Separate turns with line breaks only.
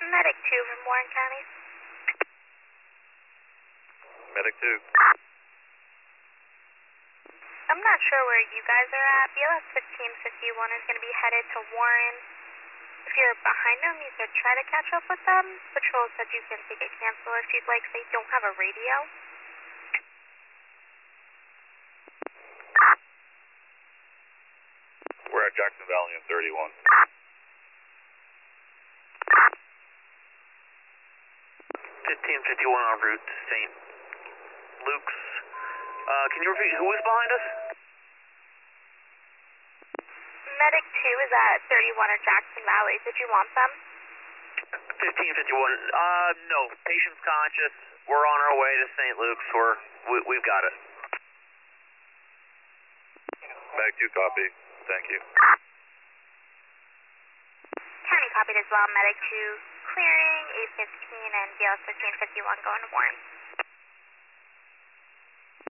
Medic 2 from Warren County.
Medic 2.
I'm not sure where you guys are at. BLS 1551 is going to be headed to Warren. If you're behind them, you could try to catch up with them. Patrol said you can take a cancel if you'd like. They don't have a radio.
We're at Jackson Valley in 31.
1551 en route to St. Luke's. Can you repeat who is behind us?
Medic 2 is at 31 at Jackson Valley. Did you want them?
1551. No. Patient's conscious. We're on our way to St. Luke's. We've got it.
Medic 2 copy. Thank you.
County copied as well. Medic 2 clearing, A15 and BLS 1551 going to Warren.